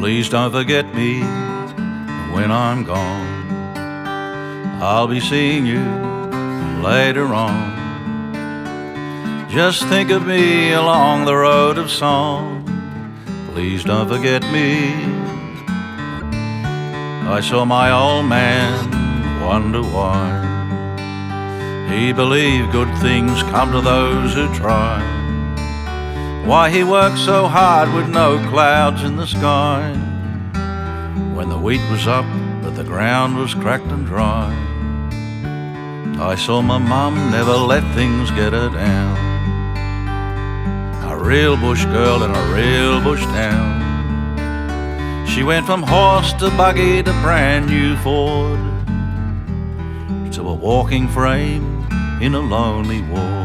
Please don't forget me when I'm gone. I'll be seeing you later on. Just think of me along the road of song. Please don't forget me. I saw my old man wonder why he believed good things come to those who try. Why he worked so hard with no clouds in the sky, when the wheat was up but the ground was cracked and dry. I saw my mum never let things get her down. A real bush girl in a real bush town. She went from horse to buggy to brand new Ford, to a walking frame in a lonely ward.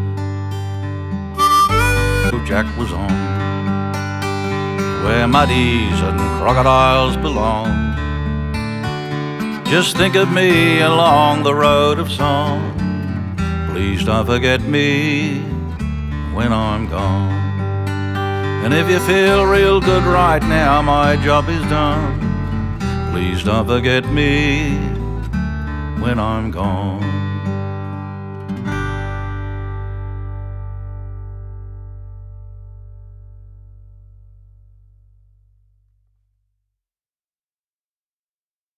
Jack was on, where muddies and crocodiles belong. Just think of me along the road of song. Please don't forget me when I'm gone. And if you feel real good right now, my job is done. Please don't forget me when I'm gone.